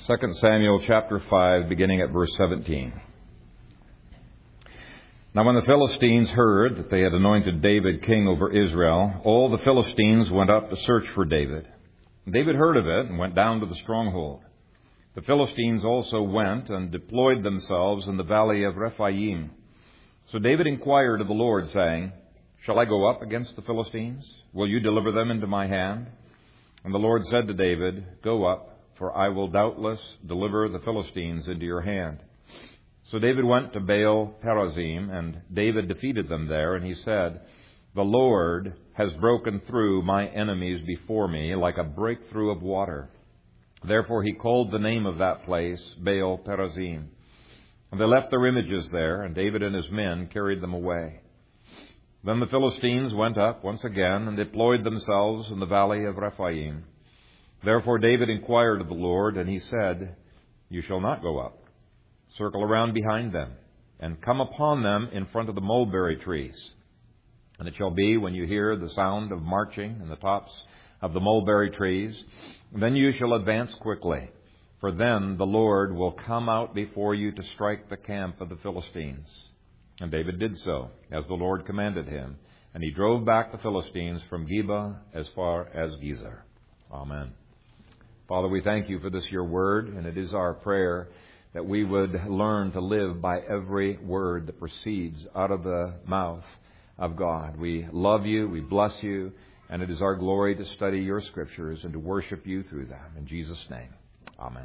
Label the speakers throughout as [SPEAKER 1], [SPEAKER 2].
[SPEAKER 1] 2 Samuel chapter 5, beginning at verse 17. Now when the Philistines heard that they had anointed David king over Israel, all the Philistines went up to search for David. David heard of it and went down to the stronghold. The Philistines also went and deployed themselves in the valley of Rephaim. So David inquired of the Lord, saying, Shall I go up against the Philistines? Will you deliver them into my hand? And the Lord said to David, Go up, for I will doubtless deliver the Philistines into your hand. So David went to Baal Perazim, and David defeated them there, and he said, The Lord has broken through my enemies before me like a breakthrough of water. Therefore he called the name of that place Baal Perazim. And they left their images there, and David and his men carried them away. Then the Philistines went up once again and deployed themselves in the valley of Rephaim. Therefore David inquired of the Lord, and he said, You shall not go up. Circle around behind them, and come upon them in front of the mulberry trees. And it shall be, when you hear the sound of marching in the tops of the mulberry trees, then you shall advance quickly, for then the Lord will come out before you to strike the camp of the Philistines. And David did so, as the Lord commanded him, and he drove back the Philistines from Geba as far as Gezer. Amen. Father, we thank you for this, your word, and it is our prayer that we would learn to live by every word that proceeds out of the mouth of God. We love you, we bless you, and it is our glory to study your scriptures and to worship you through them. In Jesus' name, amen.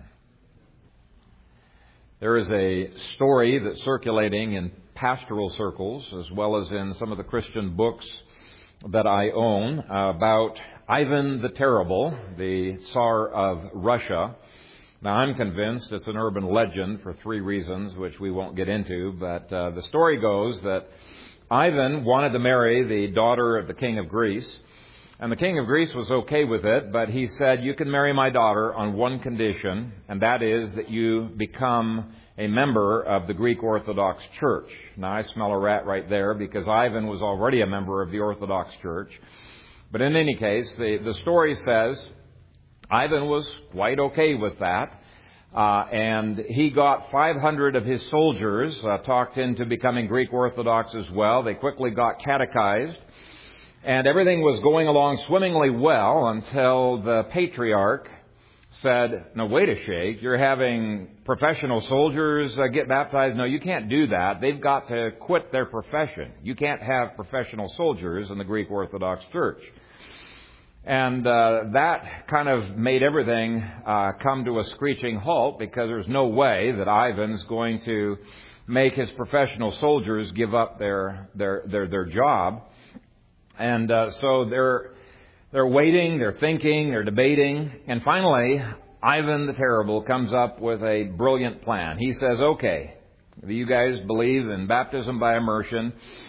[SPEAKER 1] There is a story that's circulating in pastoral circles, as well as in some of the Christian books that I own, about Ivan the Terrible, the Tsar of Russia. Now, I'm convinced it's an urban legend for three reasons, which we won't get into, but the story goes that Ivan wanted to marry the daughter of the king of Greece, and the king of Greece was okay with it, but he said, You can marry my daughter on one condition, and that is that you become a member of the Greek Orthodox Church. Now, I smell a rat right there, because Ivan was already a member of the Orthodox Church. But in any case, the story says Ivan was quite okay with that, and he got 500 of his soldiers talked into becoming Greek Orthodox as well. They quickly got catechized, and everything was going along swimmingly well until the patriarch said, No, wait a shake, you're having professional soldiers get baptized? No, you can't do that. They've got to quit their profession. You can't have professional soldiers in the Greek Orthodox Church. And that kind of made everything come to a screeching halt, because there's no way that Ivan's going to make his professional soldiers give up their job. And so they're waiting, they're thinking, they're debating, and finally Ivan the Terrible comes up with a brilliant plan. He says, Okay, you guys believe in baptism by immersion.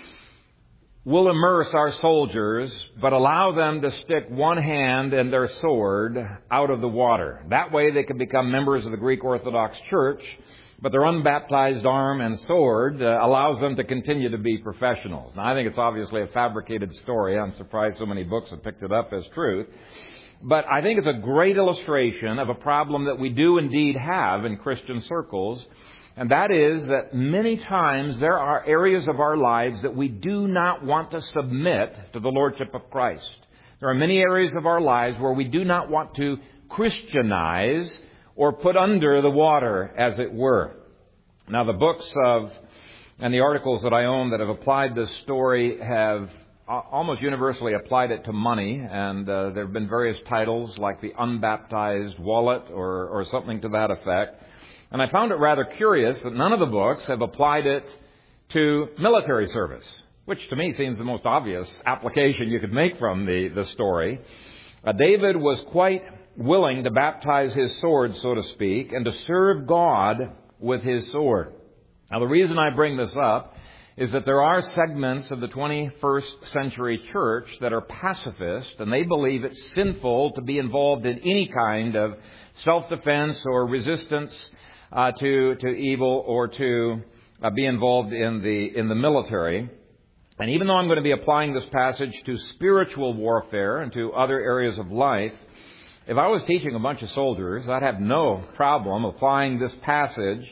[SPEAKER 1] We'll immerse our soldiers, but allow them to stick one hand and their sword out of the water. That way they can become members of the Greek Orthodox Church, but their unbaptized arm and sword allows them to continue to be professionals. Now, I think it's obviously a fabricated story. I'm surprised so many books have picked it up as truth. But I think it's a great illustration of a problem that we do indeed have in Christian circles. And that is that many times there are areas of our lives that we do not want to submit to the Lordship of Christ. There are many areas of our lives where we do not want to Christianize or put under the water, as it were. Now, the books and the articles that I own that have applied this story have almost universally applied it to money, and there have been various titles like The Unbaptized Wallet or something to that effect. And I found it rather curious that none of the books have applied it to military service, which to me seems the most obvious application you could make from the story. David was quite willing to baptize his sword, so to speak, and to serve God with his sword. Now, the reason I bring this up is that there are segments of the 21st century church that are pacifist, and they believe it's sinful to be involved in any kind of self-defense or resistance to evil, or to be involved in the military. And even though I'm going to be applying this passage to spiritual warfare and to other areas of life, If I was teaching a bunch of soldiers, I'd have no problem applying this passage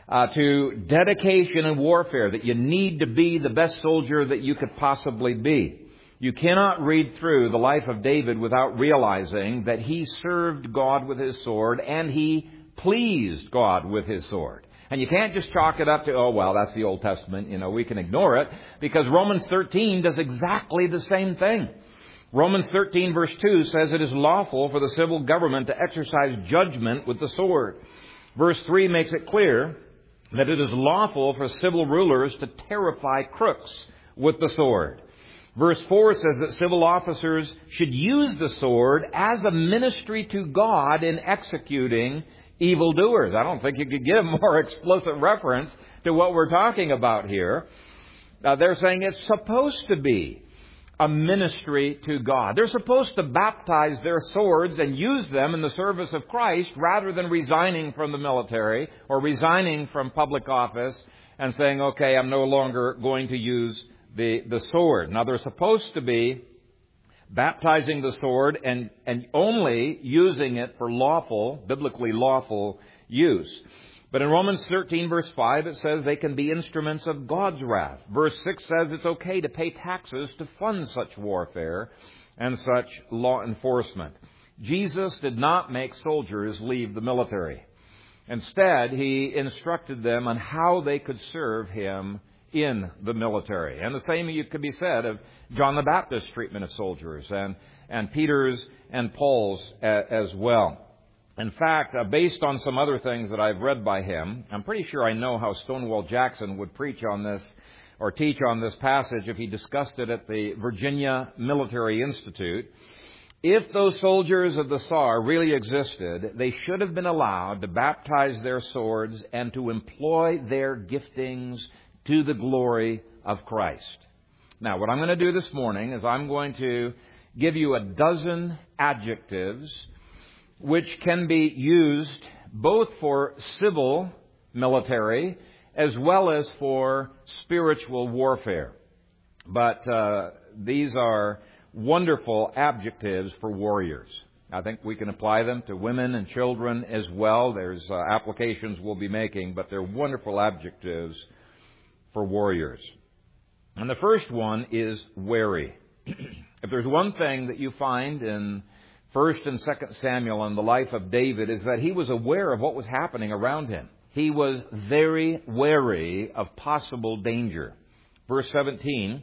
[SPEAKER 1] to dedication and warfare, that you need to be the best soldier that you could possibly be. You cannot read through the life of David without realizing that he served God with his sword and he pleased God with his sword. And you can't just chalk it up to, oh, well, that's the Old Testament, we can ignore it, because Romans 13 does exactly the same thing. Romans 13 verse 2 says it is lawful for the civil government to exercise judgment with the sword. Verse 3 makes it clear that it is lawful for civil rulers to terrify crooks with the sword. Verse 4 says that civil officers should use the sword as a ministry to God in executing evildoers. I don't think you could give more explicit reference to what we're talking about here. They're saying it's supposed to be a ministry to God. They're supposed to baptize their swords and use them in the service of Christ rather than resigning from the military or resigning from public office and saying, okay, I'm no longer going to use the sword. Now, they're supposed to be baptizing the sword and only using it for lawful, biblically lawful use. But in Romans 13, verse 5, it says they can be instruments of God's wrath. Verse 6 says it's okay to pay taxes to fund such warfare and such law enforcement. Jesus did not make soldiers leave the military. Instead, he instructed them on how they could serve him in the military. And the same could be said of John the Baptist's treatment of soldiers and Peter's and Paul's as well. In fact, based on some other things that I've read by him, I'm pretty sure I know how Stonewall Jackson would preach on this or teach on this passage if he discussed it at the Virginia Military Institute. If those soldiers of the Tsar really existed, they should have been allowed to baptize their swords and to employ their giftings to the glory of Christ. Now, what I'm going to do this morning is I'm going to give you a dozen adjectives which can be used both for civil military as well as for spiritual warfare. But these are wonderful adjectives for warriors. I think we can apply them to women and children as well. There's applications we'll be making, but they're wonderful adjectives for warriors. And the first one is wary. If there's one thing that you find in 1 and 2 Samuel in the life of David, is that he was aware of what was happening around him. He was very wary of possible danger. Verse 17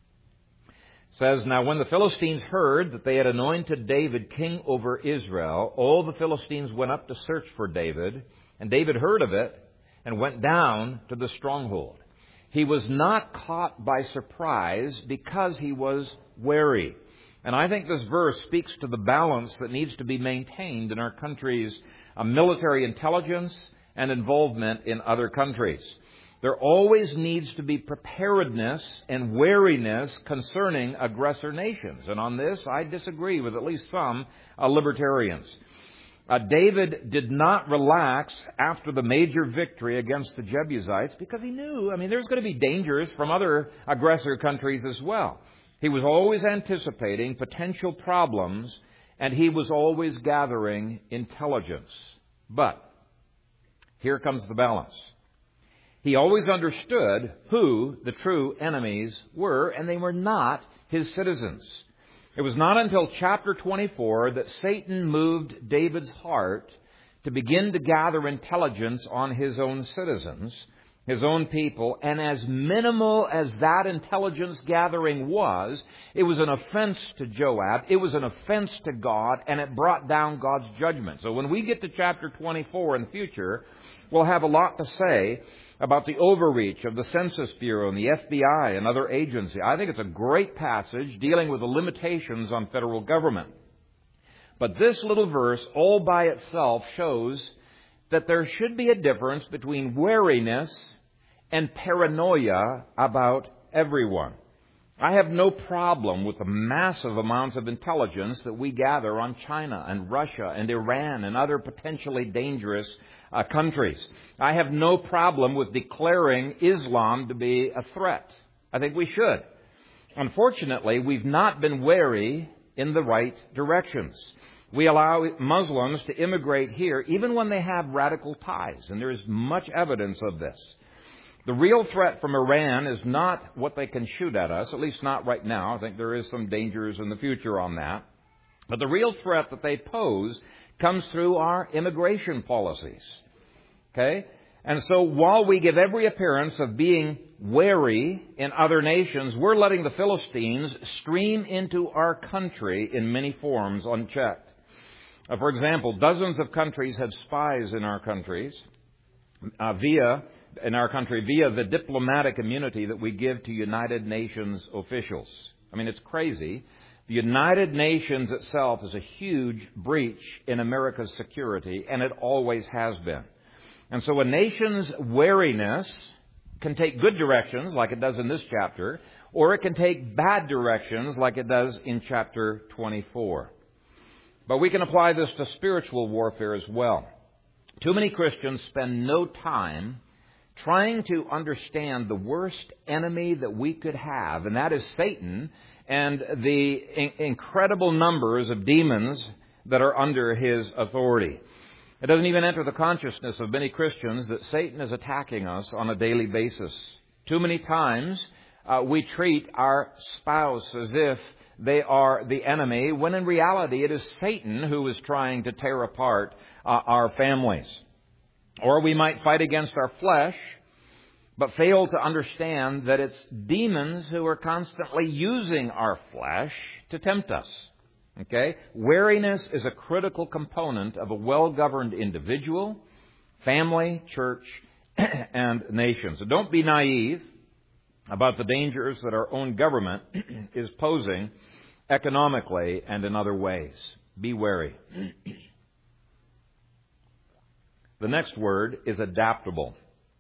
[SPEAKER 1] says, Now when the Philistines heard that they had anointed David king over Israel, all the Philistines went up to search for David, and David heard of it and went down to the stronghold. He was not caught by surprise because he was wary. And I think this verse speaks to the balance that needs to be maintained in our country's military intelligence and involvement in other countries. There always needs to be preparedness and wariness concerning aggressor nations. And on this, I disagree with at least some libertarians. David did not relax after the major victory against the Jebusites because he knew, there's going to be dangers from other aggressor countries as well. He was always anticipating potential problems, and he was always gathering intelligence. But here comes the balance. He always understood who the true enemies were, and they were not his citizens. It was not until chapter 24 that Satan moved David's heart to begin to gather intelligence on his own citizens, his own people, and as minimal as that intelligence gathering was, it was an offense to Joab, it was an offense to God, and it brought down God's judgment. So when we get to chapter 24 in the future, we'll have a lot to say about the overreach of the Census Bureau and the FBI and other agencies. I think it's a great passage dealing with the limitations on federal government. But this little verse all by itself shows that there should be a difference between wariness and paranoia about everyone. I have no problem with the massive amounts of intelligence that we gather on China and Russia and Iran and other potentially dangerous countries. I have no problem with declaring Islam to be a threat. I think we should. Unfortunately, we've not been wary in the right directions. We allow Muslims to immigrate here even when they have radical ties, and there is much evidence of this. The real threat from Iran is not what they can shoot at us, at least not right now. I think there is some dangers in the future on that. But the real threat that they pose comes through our immigration policies. Okay? And so while we give every appearance of being wary in other nations, we're letting the Philistines stream into our country in many forms unchecked. For example, dozens of countries have spies in our countries via the diplomatic immunity that we give to United Nations officials. I mean, it's crazy. The United Nations itself is a huge breach in America's security, and it always has been. And so a nation's wariness can take good directions, like it does in this chapter, or it can take bad directions, like it does in chapter 24. But we can apply this to spiritual warfare as well. Too many Christians spend no time trying to understand the worst enemy that we could have, and that is Satan and the incredible numbers of demons that are under his authority. It doesn't even enter the consciousness of many Christians that Satan is attacking us on a daily basis. Too many times we treat our spouse as if they are the enemy, when in reality it is Satan who is trying to tear apart our families. Or we might fight against our flesh, but fail to understand that it's demons who are constantly using our flesh to tempt us. Okay? Wariness is a critical component of a well-governed individual, family, church, and nation. So don't be naive about the dangers that our own government is posing economically and in other ways. Be wary. The next word is adaptable.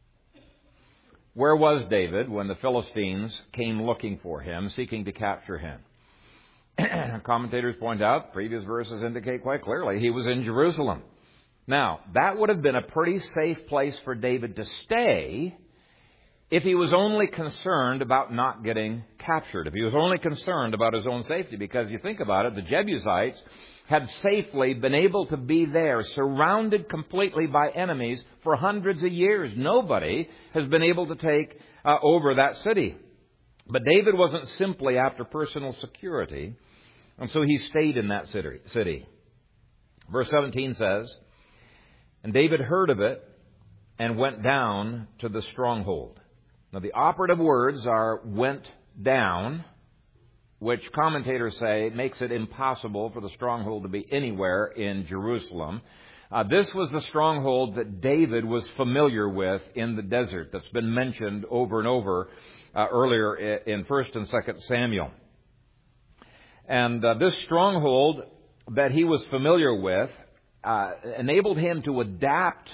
[SPEAKER 1] Where was David when the Philistines came looking for him, seeking to capture him? Commentators point out, previous verses indicate quite clearly, he was in Jerusalem. Now, that would have been a pretty safe place for David to stay if he was only concerned about not getting captured, if he was only concerned about his own safety. Because you think about it, the Jebusites had safely been able to be there, surrounded completely by enemies for hundreds of years. Nobody has been able to take over that city. But David wasn't simply after personal security, and so he stayed in that city. Verse 17 says, "And David heard of it and went down to the stronghold." Now the operative words are "went down," which commentators say makes it impossible for the stronghold to be anywhere in Jerusalem. This was the stronghold that David was familiar with in the desert, that's been mentioned over and over earlier in 1st and 2nd Samuel. And this stronghold that he was familiar with enabled him to adapt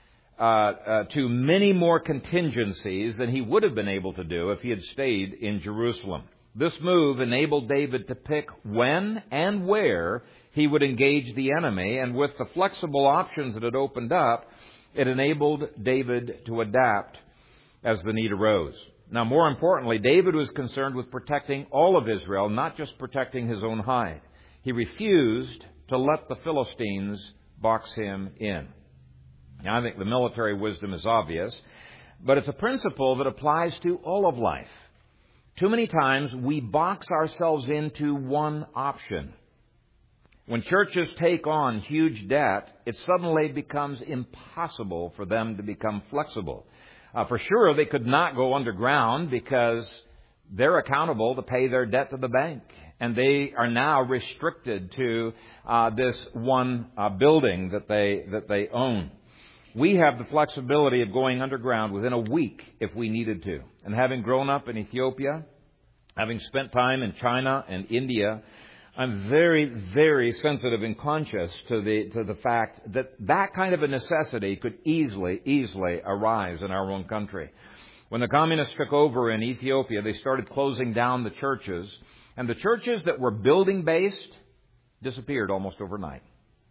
[SPEAKER 1] to many more contingencies than he would have been able to do if he had stayed in Jerusalem. This move enabled David to pick when and where he would engage the enemy, and with the flexible options that it opened up, it enabled David to adapt as the need arose. Now, more importantly, David was concerned with protecting all of Israel, not just protecting his own hide. He refused to let the Philistines box him in. Now, I think the military wisdom is obvious, but it's a principle that applies to all of life. Too many times we box ourselves into one option. When churches take on huge debt, it suddenly becomes impossible for them to become flexible. For sure, they could not go underground because they're accountable to pay their debt to the bank. And they are now restricted to this one building that they own. We have the flexibility of going underground within a week if we needed to. And having grown up in Ethiopia, having spent time in China and India, I'm very, very sensitive and conscious to the fact that that kind of a necessity could easily arise in our own country. When the communists took over in Ethiopia, they started closing down the churches, and the churches that were building-based disappeared almost overnight.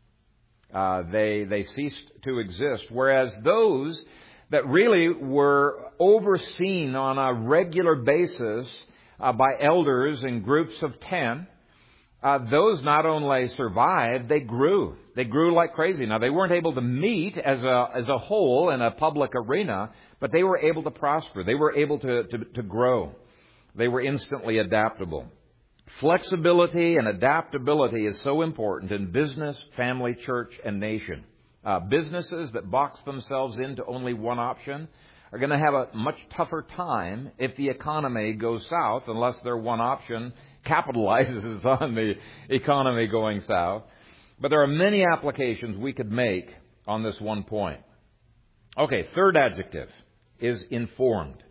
[SPEAKER 1] They ceased to exist, whereas those that really were overseen on a regular basis by elders in groups of 10, those not only survived, they grew. They grew like crazy. Now, they weren't able to meet as a whole in a public arena, but they were able to prosper. They were able to grow. They were instantly adaptable. Flexibility and adaptability is so important in business, family, church, and nation. Businesses that box themselves into only one option are going to have a much tougher time if the economy goes south, unless their one option capitalizes on the economy going south. But there are many applications we could make on this one point. Okay, third adjective is informed.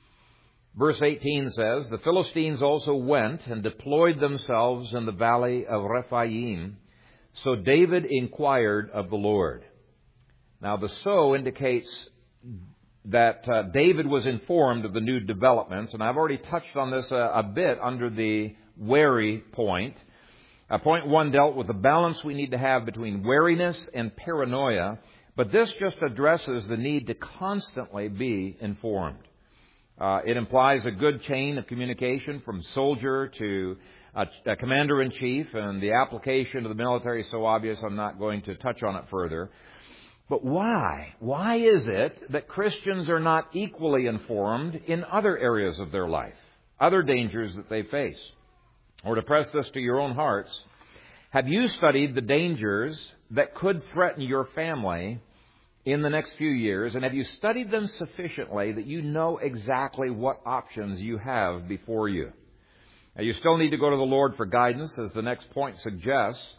[SPEAKER 1] Verse 18 says, "The Philistines also went and deployed themselves in the valley of Rephaim. So David inquired of the Lord." Now, the "so" indicates that David was informed of the new developments, and I've already touched on this a bit under the wary point. Point 1 dealt with the balance we need to have between wariness and paranoia, but this just addresses the need to constantly be informed. It implies a good chain of communication from soldier to a commander-in-chief, and the application of the military is so obvious I'm not going to touch on it further. But why? Why is it that Christians are not equally informed in other areas of their life, other dangers that they face? Or to press this to your own hearts, have you studied the dangers that could threaten your family in the next few years, and have you studied them sufficiently that you know exactly what options you have before you? Now, you still need to go to the Lord for guidance, as the next point suggests.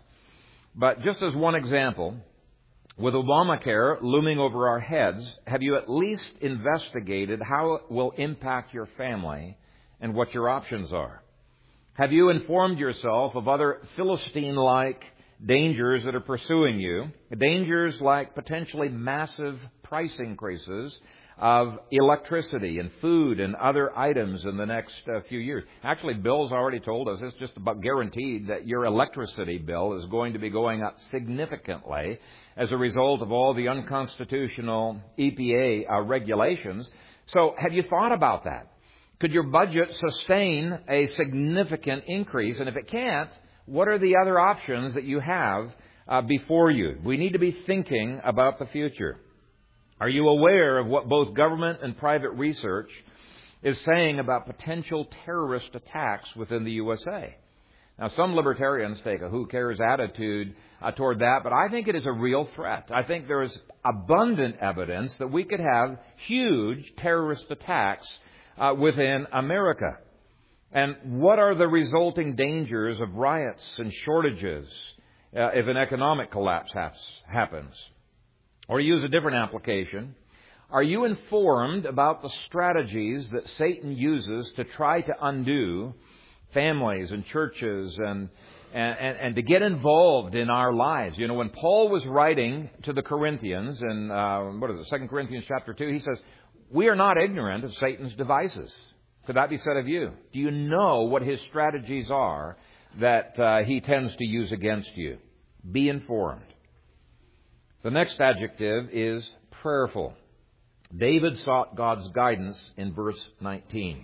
[SPEAKER 1] But just as one example, with Obamacare looming over our heads, have you at least investigated how it will impact your family and what your options are? Have you informed yourself of other Philistine-like dangers that are pursuing you? Dangers like potentially massive price increases of electricity and food and other items in the next few years. Actually, Bill's already told us it's just about guaranteed that your electricity bill is going to be going up significantly as a result of all the unconstitutional EPA regulations. So have you thought about that? Could your budget sustain a significant increase? And if it can't, what are the other options that you have before you? We need to be thinking about the future. Are you aware of what both government and private research is saying about potential terrorist attacks within the USA? Now, some libertarians take a who cares attitude toward that, but I think it is a real threat. I think there is abundant evidence that we could have huge terrorist attacks within America. And what are the resulting dangers of riots and shortages if an economic collapse happens? Or to use a different application, are you informed about the strategies that Satan uses to try to undo families and churches and to get involved in our lives? You know, when Paul was writing to the Corinthians in, 2 Corinthians chapter 2, he says, "We are not ignorant of Satan's devices." Could that be said of you? Do you know what his strategies are that he tends to use against you? Be informed. The next adjective is prayerful. David sought God's guidance in verse 19.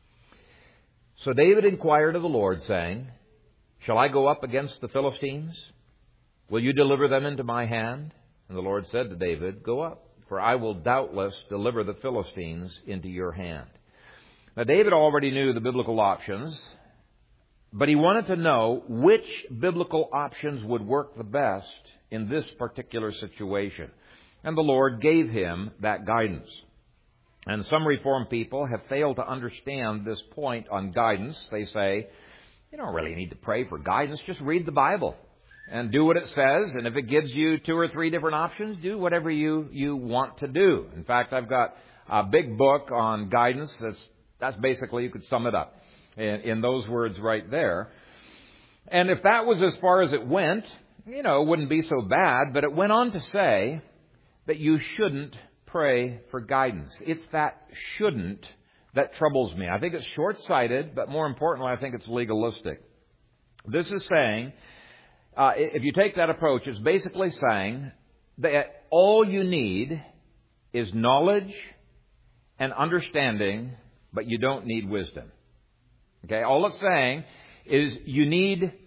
[SPEAKER 1] "So David inquired of the Lord, saying, 'Shall I go up against the Philistines? Will you deliver them into my hand?' And the Lord said to David, 'Go up, for I will doubtless deliver the Philistines into your hand.'" Now, David already knew the biblical options, but he wanted to know which biblical options would work the best in this particular situation. And the Lord gave him that guidance. And some Reformed people have failed to understand this point on guidance. They say, you don't really need to pray for guidance. Just read the Bible and do what it says. And if it gives you 2 or 3 different options, do whatever you want to do. In fact, I've got a big book on guidance. That's basically, you could sum it up in those words right there. And if that was as far as it went, it wouldn't be so bad. But it went on to say that you shouldn't pray for guidance. It's that shouldn't that troubles me. I think it's short-sighted, but more importantly, I think it's legalistic. This is saying, if you take that approach, it's basically saying that all you need is knowledge and understanding, but you don't need wisdom. Okay? All it's saying is you need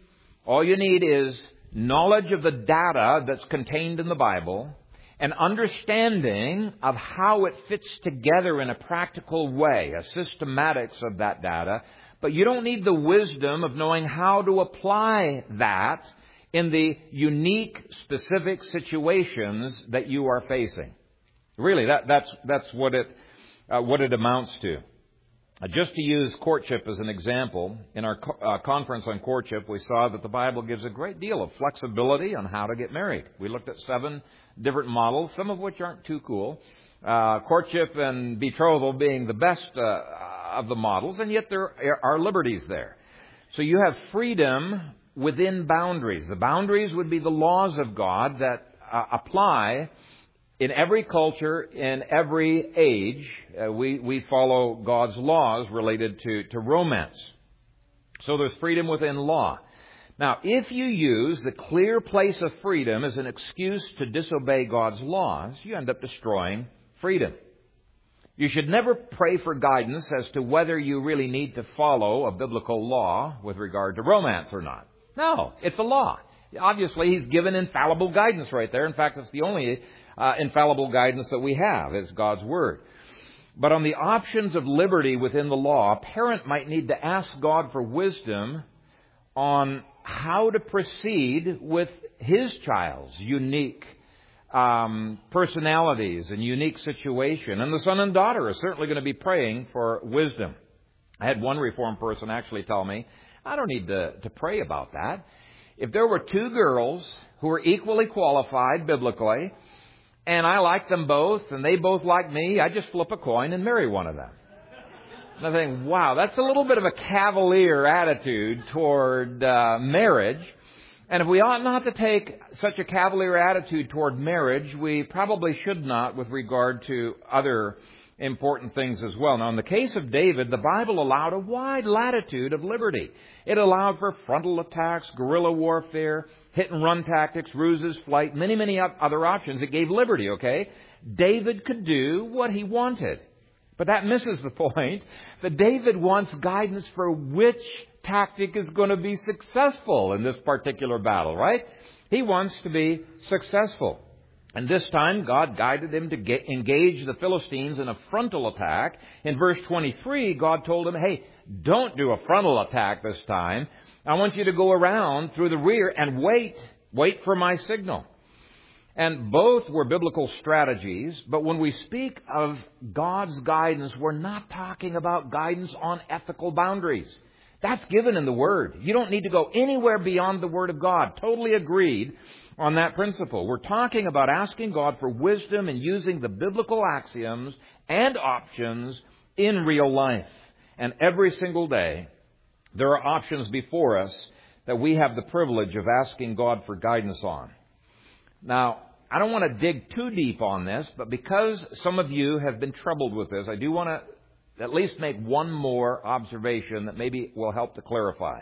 [SPEAKER 1] All you need is knowledge of the data that's contained in the Bible, an understanding of how it fits together in a practical way, a systematics of that data. But you don't need the wisdom of knowing how to apply that in the unique, specific situations that you are facing. Really, that's what it amounts to. Just to use courtship as an example, in our conference on courtship, we saw that the Bible gives a great deal of flexibility on how to get married. We looked at 7 different models, some of which aren't too cool. Courtship and betrothal being the best of the models, and yet there are liberties there. So you have freedom within boundaries. The boundaries would be the laws of God that apply in every culture, in every age. We follow God's laws related to romance. So there's freedom within law. Now, if you use the clear place of freedom as an excuse to disobey God's laws, you end up destroying freedom. You should never pray for guidance as to whether you really need to follow a biblical law with regard to romance or not. No, it's a law. Obviously, He's given infallible guidance right there. In fact, it's the only infallible guidance that we have is God's Word. But on the options of liberty within the law, a parent might need to ask God for wisdom on how to proceed with his child's unique personalities and unique situation. And the son and daughter are certainly going to be praying for wisdom. I had one Reformed person actually tell me, I don't need to pray about that. If there were 2 girls who were equally qualified biblically, and I like them both, and they both like me, I just flip a coin and marry one of them. And I think, wow, that's a little bit of a cavalier attitude toward marriage. And if we ought not to take such a cavalier attitude toward marriage, we probably should not with regard to other important things as well. Now, in the case of David, the Bible allowed a wide latitude of liberty. It allowed for frontal attacks, guerrilla warfare, hit-and-run tactics, ruses, flight, many other options. It gave liberty, okay? David could do what he wanted. But that misses the point that David wants guidance for which tactic is going to be successful in this particular battle, right? He wants to be successful. And this time, God guided him to engage the Philistines in a frontal attack. In verse 23, God told him, hey, don't do a frontal attack this time. I want you to go around through the rear and wait for my signal. And both were biblical strategies, but when we speak of God's guidance, we're not talking about guidance on ethical boundaries. That's given in the Word. You don't need to go anywhere beyond the Word of God. Totally agreed on that principle. We're talking about asking God for wisdom and using the biblical axioms and options in real life. And every single day, there are options before us that we have the privilege of asking God for guidance on. Now, I don't want to dig too deep on this, but because some of you have been troubled with this, I do want to at least make one more observation that maybe will help to clarify.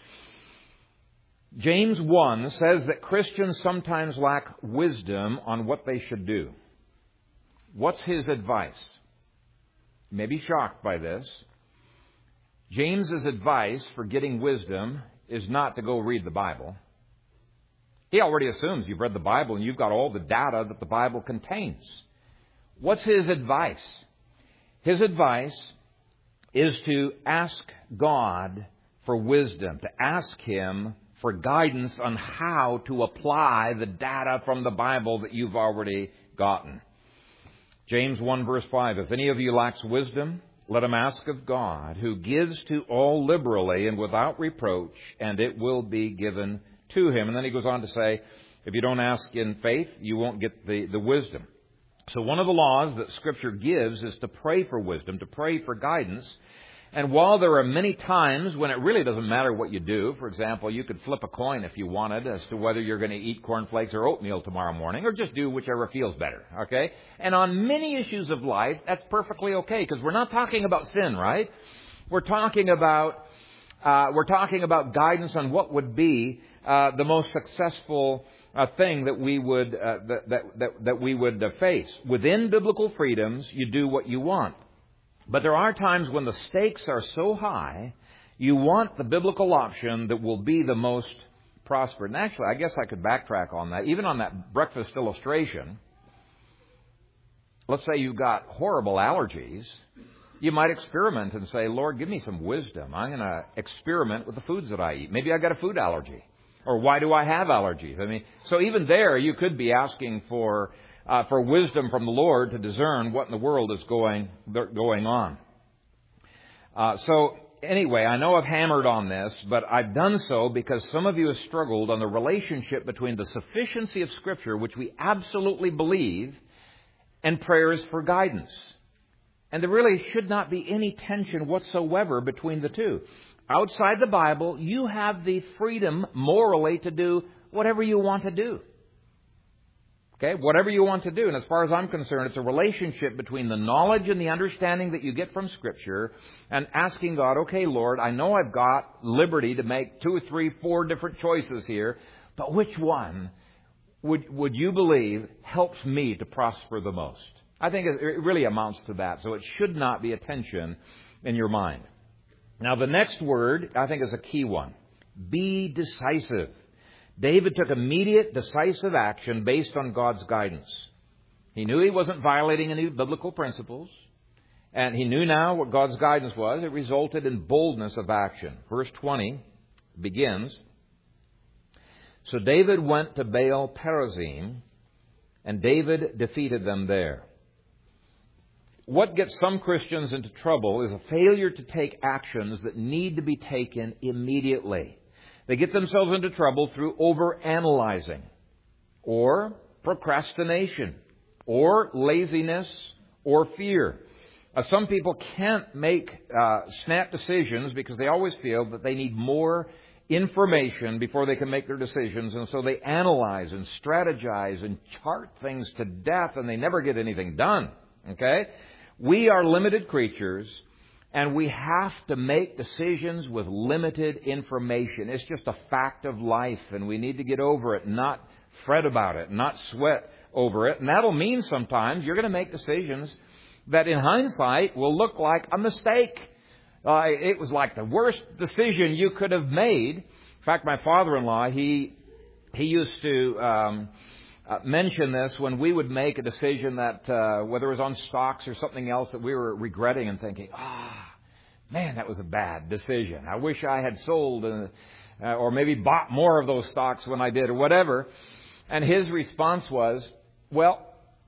[SPEAKER 1] James 1 says that Christians sometimes lack wisdom on what they should do. What's his advice? You may be shocked by this. James's advice for getting wisdom is not to go read the Bible. He already assumes you've read the Bible and you've got all the data that the Bible contains. What's his advice? His advice is to ask God for wisdom, to ask Him for guidance on how to apply the data from the Bible that you've already gotten. James 1 verse 5, if any of you lacks wisdom, let him ask of God, who gives to all liberally and without reproach, and it will be given to him. And then he goes on to say, if you don't ask in faith, you won't get the wisdom. So one of the laws that Scripture gives is to pray for wisdom, to pray for guidance. And while there are many times when it really doesn't matter what you do, for example, you could flip a coin if you wanted as to whether you're going to eat cornflakes or oatmeal tomorrow morning, or just do whichever feels better, okay? And on many issues of life, that's perfectly okay, because we're not talking about sin, right? We're talking about guidance on what would be the most successful thing that we would that we would face. Within biblical freedoms, you do what you want. But there are times when the stakes are so high, you want the biblical option that will be the most prospered. And actually, I guess I could backtrack on that. Even on that breakfast illustration, let's say you've got horrible allergies. You might experiment and say, Lord, give me some wisdom. I'm going to experiment with the foods that I eat. Maybe I got a food allergy. Or why do I have allergies? I mean, so even there, you could be asking for wisdom from the Lord to discern what in the world is going on. So anyway, I know I've hammered on this, but I've done so because some of you have struggled on the relationship between the sufficiency of Scripture, which we absolutely believe, and prayers for guidance. And there really should not be any tension whatsoever between the two. Outside the Bible, you have the freedom morally to do whatever you want to do. Okay, whatever you want to do. And as far as I'm concerned, it's a relationship between the knowledge and the understanding that you get from Scripture and asking God, okay, Lord, I know I've got liberty to make 2 or 3, 4 different choices here, but which one would you believe helps me to prosper the most? I think it really amounts to that. So it should not be a tension in your mind. Now, the next word, I think, is a key one. Be decisive. David took immediate, decisive action based on God's guidance. He knew he wasn't violating any biblical principles, and he knew now what God's guidance was. It resulted in boldness of action. Verse 20 begins, So David went to Baal Perazim, and David defeated them there. What gets some Christians into trouble is a failure to take actions that need to be taken immediately. They get themselves into trouble through overanalyzing, or procrastination, or laziness, or fear. Some people can't make snap decisions because they always feel that they need more information before they can make their decisions, and so they analyze and strategize and chart things to death, and they never get anything done. Okay? We are limited creatures, and we have to make decisions with limited information. It's just a fact of life, and we need to get over it, not fret about it, not sweat over it. And that'll mean sometimes you're going to make decisions that in hindsight will look like a mistake. It was like the worst decision you could have made. In fact, my father-in-law, he used to mention this when we would make a decision that, whether it was on stocks or something else that we were regretting and thinking, man, that was a bad decision. I wish I had sold or maybe bought more of those stocks when I did or whatever. And his response was, well,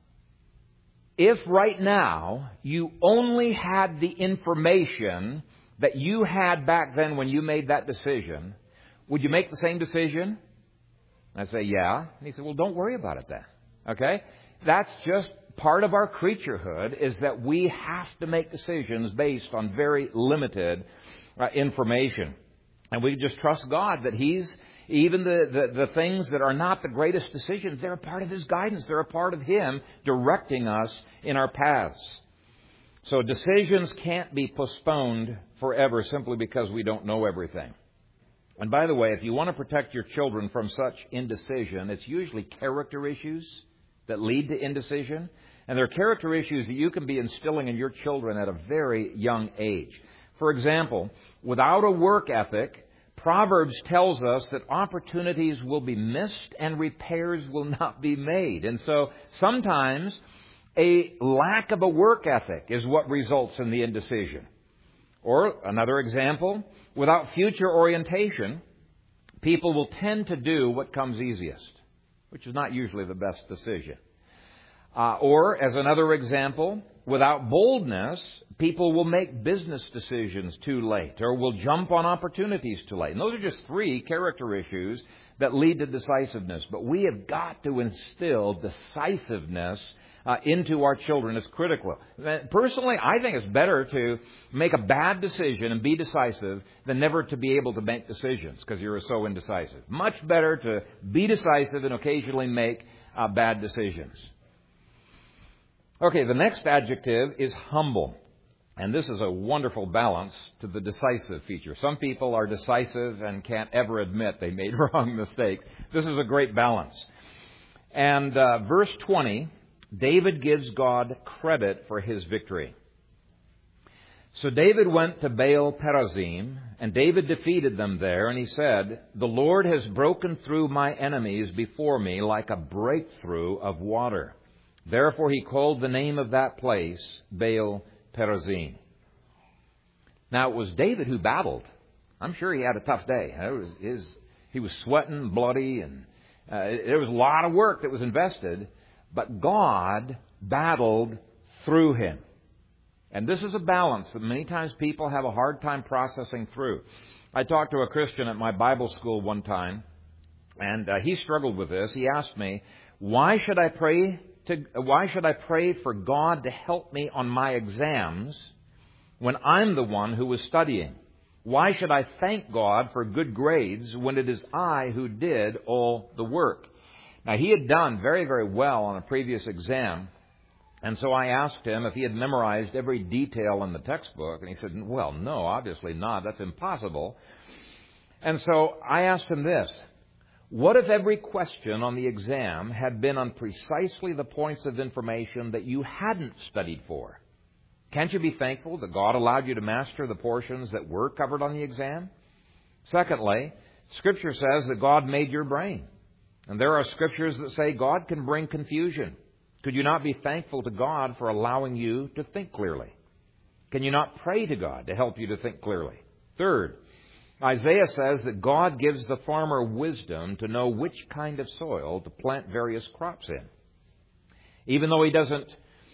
[SPEAKER 1] if right now you only had the information that you had back then when you made that decision, would you make the same decision? I say, yeah. And he said, well, don't worry about it then. Okay? That's just part of our creaturehood, is that we have to make decisions based on very limited information. And we just trust God that He's, even the things that are not the greatest decisions, they're a part of His guidance. They're a part of Him directing us in our paths. So decisions can't be postponed forever simply because we don't know everything. And by the way, if you want to protect your children from such indecision, it's usually character issues that lead to indecision. And there are character issues that you can be instilling in your children at a very young age. For example, without a work ethic, Proverbs tells us that opportunities will be missed and repairs will not be made. And so sometimes a lack of a work ethic is what results in the indecision. Or another example, without future orientation, people will tend to do what comes easiest, which is not usually the best decision. Or, as another example, without boldness, people will make business decisions too late or will jump on opportunities too late. And those are just 3 character issues that lead to decisiveness. But we have got to instill decisiveness into our children. It's critical. Personally, I think it's better to make a bad decision and be decisive than never to be able to make decisions because you're so indecisive. Much better to be decisive and occasionally make bad decisions. Okay, the next adjective is humble. And this is a wonderful balance to the decisive feature. Some people are decisive and can't ever admit they made wrong mistakes. This is a great balance. And verse 20, David gives God credit for his victory. So David went to Baal Perazim, and David defeated them there, and he said, "The Lord has broken through my enemies before me like a breakthrough of water." Therefore he called the name of that place Baal Perazim. Now it was David who battled. I'm sure he had a tough day. He was sweating, bloody, and there was a lot of work that was invested, but God battled through him. And this is a balance that many times people have a hard time processing through. I talked to a Christian at my Bible school one time, and he struggled with this. He asked me, why should I pray for God to help me on my exams when I'm the one who was studying? Why should I thank God for good grades when it is I who did all the work? Now, he had done very, very well on a previous exam. And so I asked him if he had memorized every detail in the textbook. And he said, well, no, obviously not. That's impossible. And so I asked him this. What if every question on the exam had been on precisely the points of information that you hadn't studied for? Can't you be thankful that God allowed you to master the portions that were covered on the exam? Secondly, Scripture says that God made your brain. And there are Scriptures that say God can bring confusion. Could you not be thankful to God for allowing you to think clearly? Can you not pray to God to help you to think clearly? Third, Isaiah says that God gives the farmer wisdom to know which kind of soil to plant various crops in. Even though he doesn't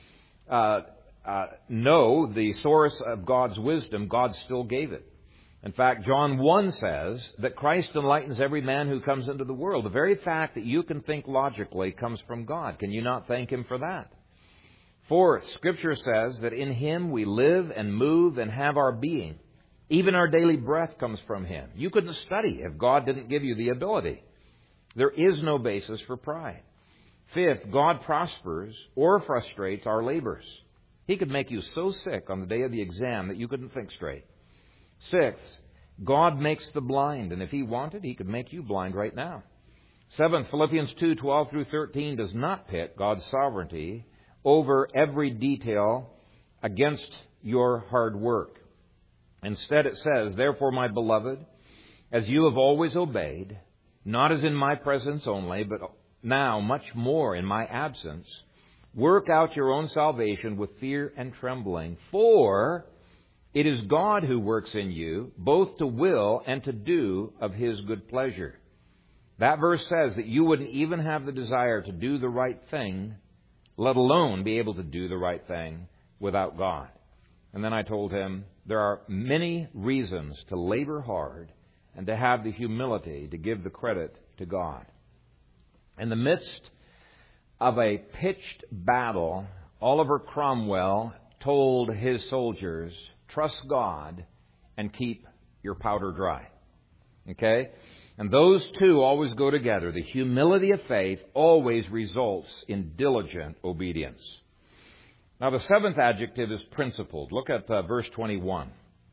[SPEAKER 1] know the source of God's wisdom, God still gave it. In fact, John 1 says that Christ enlightens every man who comes into the world. The very fact that you can think logically comes from God. Can you not thank Him for that? Fourth, Scripture says that in Him we live and move and have our being. Even our daily breath comes from Him. You couldn't study if God didn't give you the ability. There is no basis for pride. Fifth, God prospers or frustrates our labors. He could make you so sick on the day of the exam that you couldn't think straight. Sixth, God makes the blind, and if He wanted, He could make you blind right now. Seventh, Philippians 2:12 through 13 does not pit God's sovereignty over every detail against your hard work. Instead, it says, "Therefore, my beloved, as you have always obeyed, not as in my presence only, but now much more in my absence, work out your own salvation with fear and trembling, for it is God who works in you, both to will and to do of His good pleasure." That verse says that you wouldn't even have the desire to do the right thing, let alone be able to do the right thing without God. And then I told him there are many reasons to labor hard and to have the humility to give the credit to God. In the midst of a pitched battle, Oliver Cromwell told his soldiers, trust God and keep your powder dry. Okay? And those two always go together. The humility of faith always results in diligent obedience. Now, the seventh adjective is principled. Look at verse 21.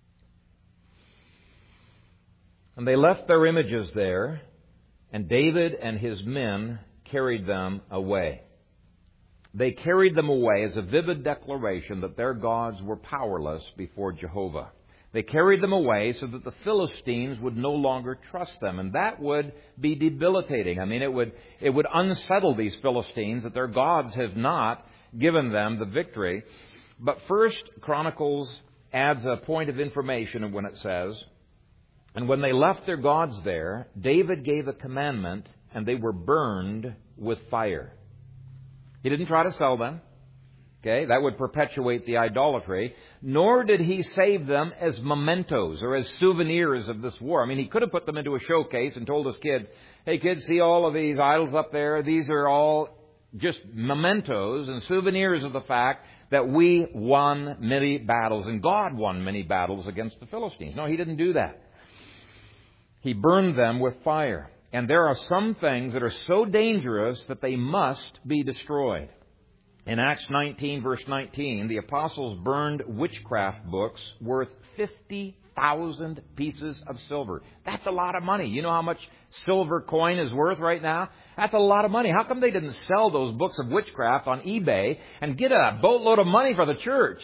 [SPEAKER 1] And they left their images there, and David and his men carried them away. They carried them away as a vivid declaration that their gods were powerless before Jehovah. They carried them away so that the Philistines would no longer trust them, and that would be debilitating. I mean, it would unsettle these Philistines that their gods have not given them the victory. But First Chronicles adds a point of information when it says, and when they left their gods there, David gave a commandment, and they were burned with fire. He didn't try to sell them. Okay, that would perpetuate the idolatry. Nor did he save them as mementos or as souvenirs of this war. I mean, he could have put them into a showcase and told his kids, hey kids, see all of these idols up there? These are all just mementos and souvenirs of the fact that we won many battles and God won many battles against the Philistines. No, he didn't do that. He burned them with fire. And there are some things that are so dangerous that they must be destroyed. In Acts 19, verse 19, the apostles burned witchcraft books worth 50,000 pieces of silver. That's a lot of money. You know how much silver coin is worth right now? That's a lot of money. How come they didn't sell those books of witchcraft on eBay and get a boatload of money for the church?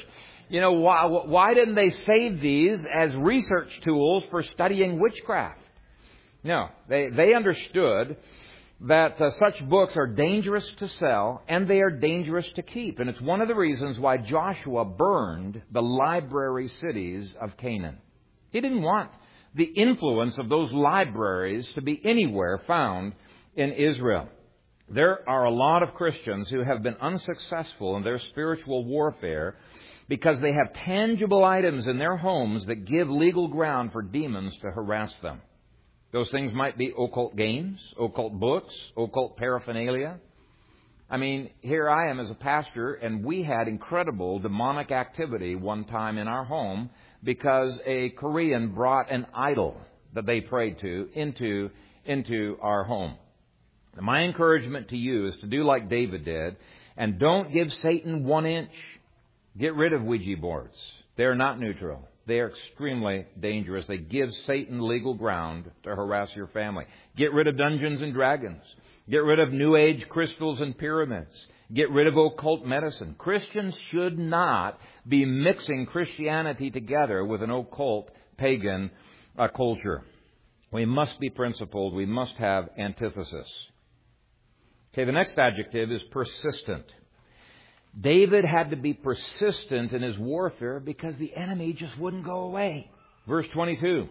[SPEAKER 1] why didn't they save these as research tools for studying witchcraft? No, they understood that such books are dangerous to sell and they are dangerous to keep. And it's one of the reasons why Joshua burned the library cities of Canaan. He didn't want the influence of those libraries to be anywhere found in Israel. There are a lot of Christians who have been unsuccessful in their spiritual warfare because they have tangible items in their homes that give legal ground for demons to harass them. Those things might be occult games, occult books, occult paraphernalia. I mean, here I am as a pastor, and we had incredible demonic activity one time in our home because a Korean brought an idol that they prayed to into our home. And my encouragement to you is to do like David did, and don't give Satan 1 inch. Get rid of Ouija boards. They're not neutral. They are extremely dangerous. They give Satan legal ground to harass your family. Get rid of Dungeons and Dragons. Get rid of New Age crystals and pyramids. Get rid of occult medicine. Christians should not be mixing Christianity together with an occult pagan culture. We must be principled. We must have antithesis. Okay, the next adjective is persistent. David had to be persistent in his warfare because the enemy just wouldn't go away. Verse 22.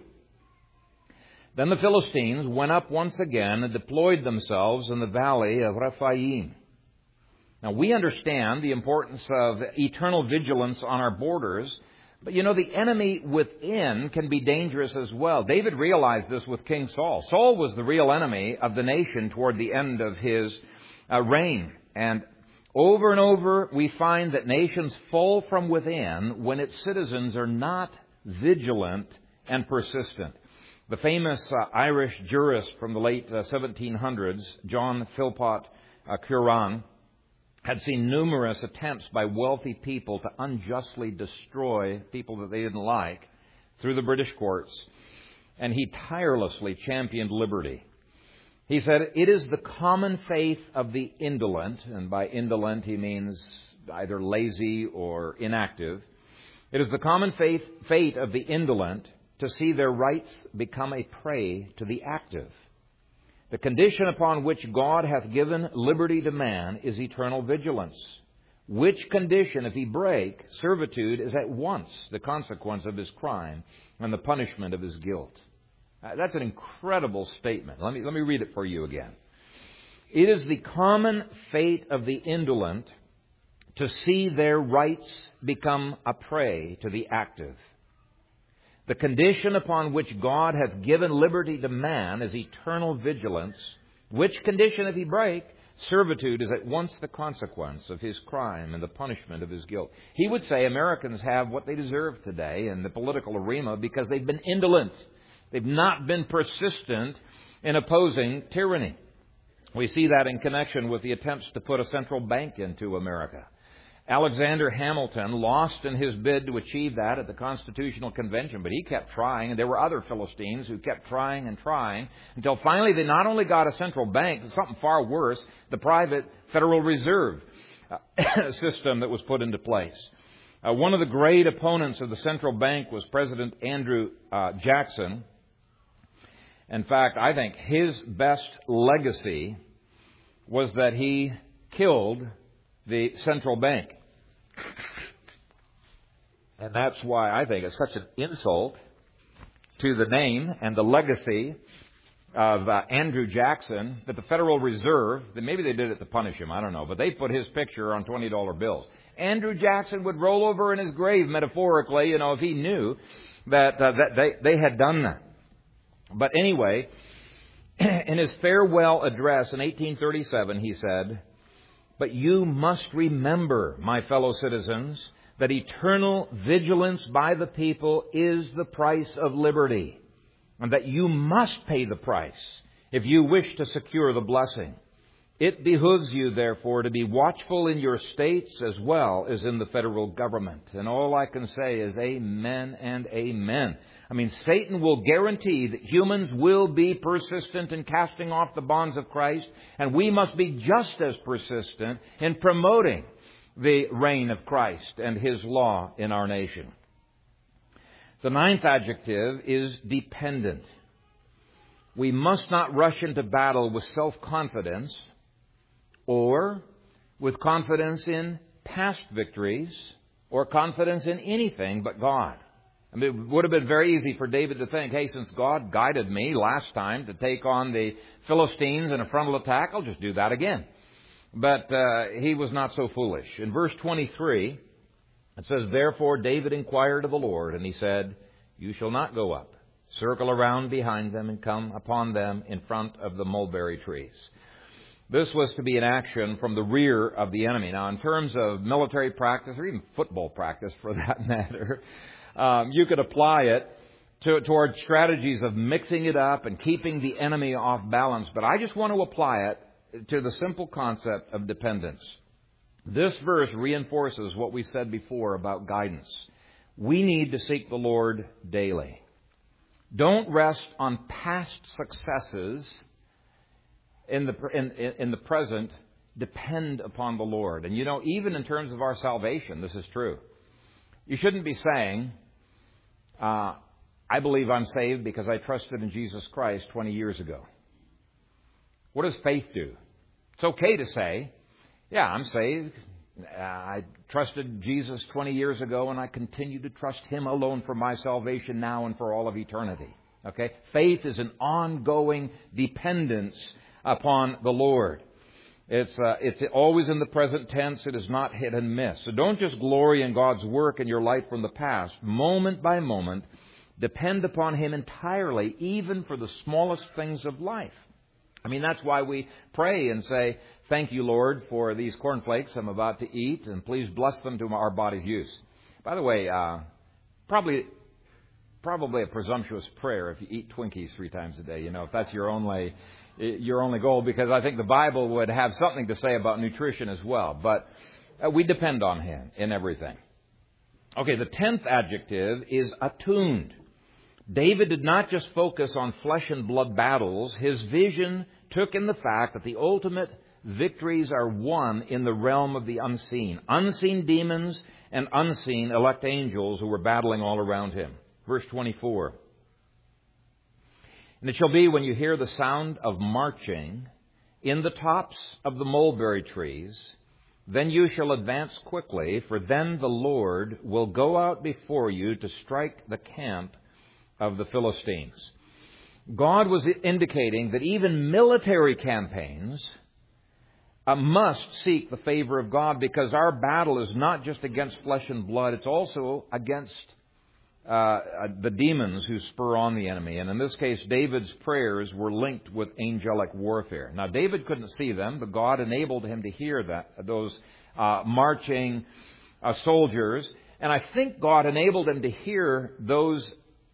[SPEAKER 1] Then the Philistines went up once again and deployed themselves in the valley of Rephaim. Now, we understand the importance of eternal vigilance on our borders, but the enemy within can be dangerous as well. David realized this with King Saul. Saul was the real enemy of the nation toward the end of his reign. And over and over, we find that nations fall from within when its citizens are not vigilant and persistent. The famous Irish jurist from the late 1700s, John Philpot Curran, had seen numerous attempts by wealthy people to unjustly destroy people that they didn't like through the British courts, and he tirelessly championed liberty. He said, "It is the common faith of the indolent," and by indolent he means either lazy or inactive. "It is the common fate of the indolent to see their rights become a prey to the active. The condition upon which God hath given liberty to man is eternal vigilance, which condition, if he break, servitude is at once the consequence of his crime and the punishment of his guilt." That's an incredible statement. Let me read it for you again. "It is the common fate of the indolent to see their rights become a prey to the active. The condition upon which God hath given liberty to man is eternal vigilance, which condition, if he break, servitude is at once the consequence of his crime and the punishment of his guilt." He would say Americans have what they deserve today in the political arena because they've been indolent. They've not been persistent in opposing tyranny. We see that in connection with the attempts to put a central bank into America. Alexander Hamilton lost in his bid to achieve that at the Constitutional Convention, but he kept trying, and there were other Philistines who kept trying and trying, until finally they not only got a central bank, but something far worse, the private Federal Reserve system that was put into place. One of the great opponents of the central bank was President Andrew Jackson. In fact, I think his best legacy was that he killed the central bank. And that's why I think it's such an insult to the name and the legacy of Andrew Jackson that the Federal Reserve, maybe they did it to punish him, I don't know, but they put his picture on $20 bills. Andrew Jackson would roll over in his grave, metaphorically, if he knew that they had done that. But anyway, in his farewell address in 1837, he said, "But you must remember, my fellow citizens, that eternal vigilance by the people is the price of liberty, and that you must pay the price if you wish to secure the blessing. It behooves you, therefore, to be watchful in your states as well as in the federal government." And all I can say is amen and amen. I mean, Satan will guarantee that humans will be persistent in casting off the bonds of Christ, and we must be just as persistent in promoting the reign of Christ and His law in our nation. The ninth adjective is dependent. We must not rush into battle with self-confidence or with confidence in past victories or confidence in anything but God. I mean, it would have been very easy for David to think, hey, since God guided me last time to take on the Philistines in a frontal attack, I'll just do that again. But he was not so foolish. In verse 23, it says, "Therefore David inquired of the Lord, and he said, You shall not go up. Circle around behind them and come upon them in front of the mulberry trees." This was to be an action from the rear of the enemy. Now, in terms of military practice, or even football practice for that matter, you could apply it toward strategies of mixing it up and keeping the enemy off balance. But I just want to apply it to the simple concept of dependence. This verse reinforces what we said before about guidance. We need to seek the Lord daily. Don't rest on past successes in the present. Depend upon the Lord. And you know, even in terms of our salvation, this is true. You shouldn't be saying, I believe I'm saved because I trusted in Jesus Christ 20 years ago. What does faith do? It's okay to say, yeah, I'm saved. I trusted Jesus 20 years ago, and I continue to trust Him alone for my salvation now and for all of eternity. Okay? Faith is an ongoing dependence upon the Lord. It's always in the present tense. It is not hit and miss. So don't just glory in God's work in your life from the past. Moment by moment, depend upon Him entirely, even for the smallest things of life. I mean, that's why we pray and say, "Thank you, Lord, for these cornflakes I'm about to eat, and please bless them to our body's use." By the way, probably a presumptuous prayer if you eat Twinkies 3 times a day. You know, if that's your only goal, because I think the Bible would have something to say about nutrition as well. But we depend on Him in everything. Okay, the 10th adjective is attuned. David did not just focus on flesh and blood battles. His vision took in the fact that the ultimate victories are won in the realm of the unseen. Unseen demons and unseen elect angels who were battling all around him. Verse 24. "And it shall be when you hear the sound of marching in the tops of the mulberry trees, then you shall advance quickly, for then the Lord will go out before you to strike the camp of the Philistines." God was indicating that even military campaigns must seek the favor of God, because our battle is not just against flesh and blood, it's also against the demons who spur on the enemy. And in this case, David's prayers were linked with angelic warfare. Now, David couldn't see them, but God enabled him to hear those marching soldiers. And I think God enabled him to hear those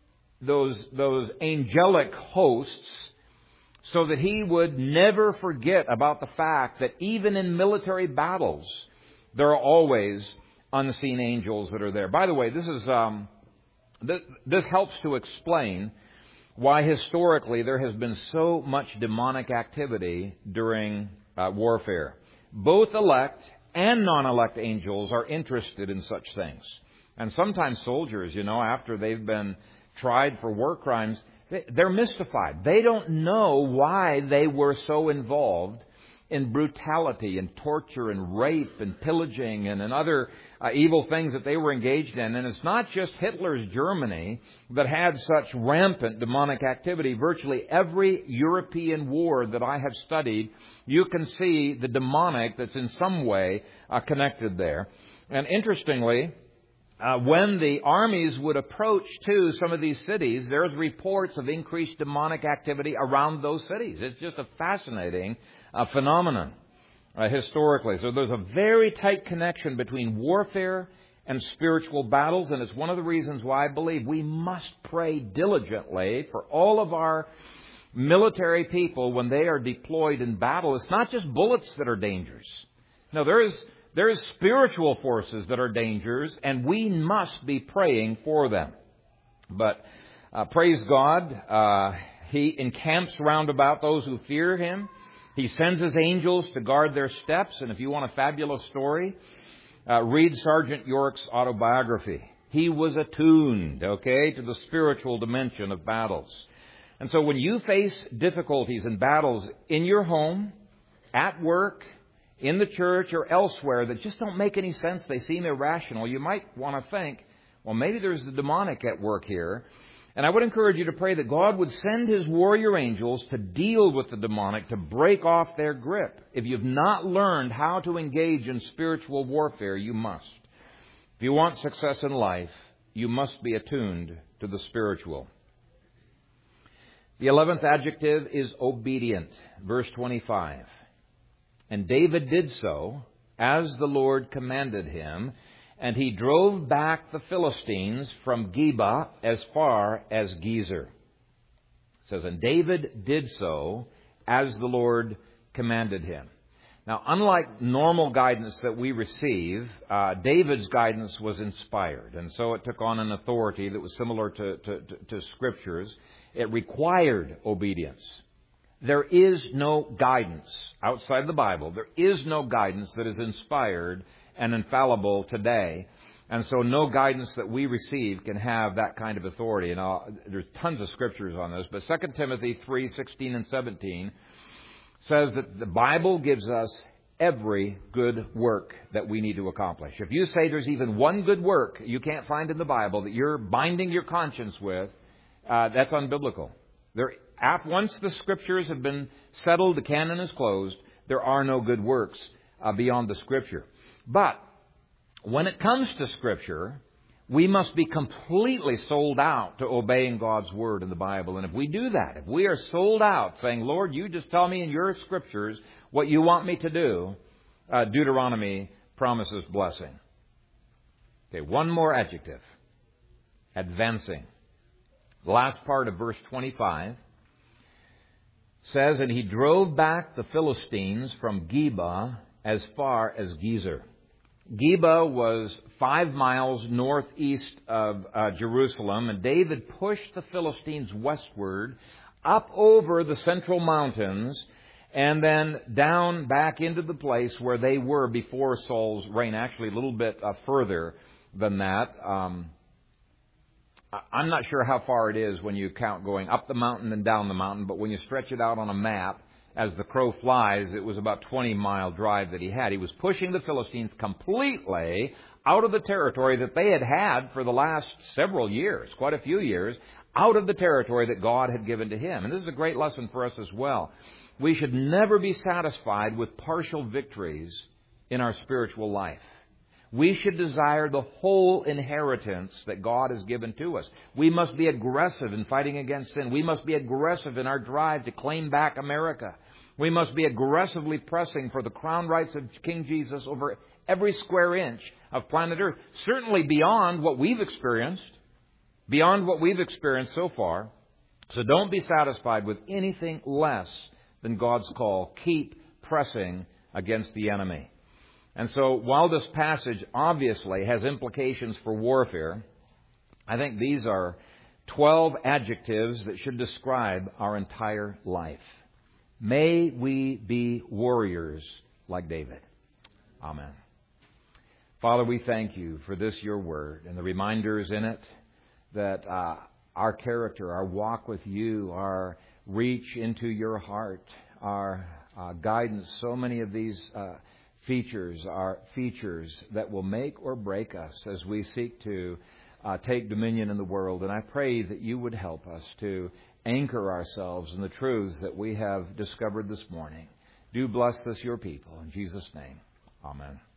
[SPEAKER 1] angelic hosts so that he would never forget about the fact that even in military battles, there are always unseen angels that are there. By the way, this helps to explain why historically there has been so much demonic activity during warfare. Both elect and non-elect angels are interested in such things. And sometimes soldiers, after they've been tried for war crimes, they're mystified. They don't know why they were so involved in brutality and torture and rape and pillaging and other evil things that they were engaged in. And it's not just Hitler's Germany that had such rampant demonic activity. Virtually every European war that I have studied, you can see the demonic that's in some way connected there. And interestingly, when the armies would approach to some of these cities, there's reports of increased demonic activity around those cities. It's just a fascinating phenomenon historically. So there's a very tight connection between warfare and spiritual battles, and it's one of the reasons why I believe we must pray diligently for all of our military people when they are deployed in battle. It's not just bullets that are dangerous. No, there is spiritual forces that are dangers, and we must be praying for them. But praise God, He encamps round about those who fear Him. He sends His angels to guard their steps. And if you want a fabulous story, Read Sergeant York's autobiography. He was attuned, to the spiritual dimension of battles. And so when you face difficulties and battles in your home, at work, in the church, or elsewhere that just don't make any sense, they seem irrational, you might want to think, well, maybe there's the demonic at work here. And I would encourage you to pray that God would send His warrior angels to deal with the demonic, to break off their grip. If you've not learned how to engage in spiritual warfare, you must. If you want success in life, you must be attuned to the spiritual. The 11th adjective is obedient. Verse 25. And David did so, as the Lord commanded him, and he drove back the Philistines from Geba as far as Gezer. It says, and David did so, as the Lord commanded him. Now, unlike normal guidance that we receive, David's guidance was inspired. And so it took on an authority that was similar to Scripture's. It required obedience. There is no guidance outside the Bible. There is no guidance that is inspired and infallible today. And so no guidance that we receive can have that kind of authority. And there's tons of scriptures on this. But 2 Timothy 3:16 and 17 says that the Bible gives us every good work that we need to accomplish. If you say there's even one good work you can't find in the Bible that you're binding your conscience with, that's unbiblical. Once the Scriptures have been settled, the canon is closed, there are no good works beyond the Scripture. But when it comes to Scripture, we must be completely sold out to obeying God's Word in the Bible. And if we do that, if we are sold out saying, Lord, you just tell me in your Scriptures what you want me to do, Deuteronomy promises blessing. Okay, one more adjective. Advancing. The last part of verse 25 says, and he drove back the Philistines from Geba as far as Gezer. Geba was 5 miles northeast of Jerusalem, and David pushed the Philistines westward up over the central mountains and then down back into the place where they were before Saul's reign, actually a little bit further than that. I'm not sure how far it is when you count going up the mountain and down the mountain, but when you stretch it out on a map, as the crow flies, it was about a 20-mile drive that he had. He was pushing the Philistines completely out of the territory that they had had for the last several years, quite a few years, out of the territory that God had given to him. And this is a great lesson for us as well. We should never be satisfied with partial victories in our spiritual life. We should desire the whole inheritance that God has given to us. We must be aggressive in fighting against sin. We must be aggressive in our drive to claim back America. We must be aggressively pressing for the crown rights of King Jesus over every square inch of planet Earth. Certainly beyond what we've experienced. Beyond what we've experienced so far. So don't be satisfied with anything less than God's call. Keep pressing against the enemy. And so while this passage obviously has implications for warfare, I think these are 12 adjectives that should describe our entire life. May we be warriors like David. Amen. Father, we thank you for this, your word, and the reminders in it that our character, our walk with you, our reach into your heart, our guidance, so many of these features are features that will make or break us as we seek to take dominion in the world. And I pray that you would help us to anchor ourselves in the truths that we have discovered this morning. Do bless this, your people. In Jesus' name, amen.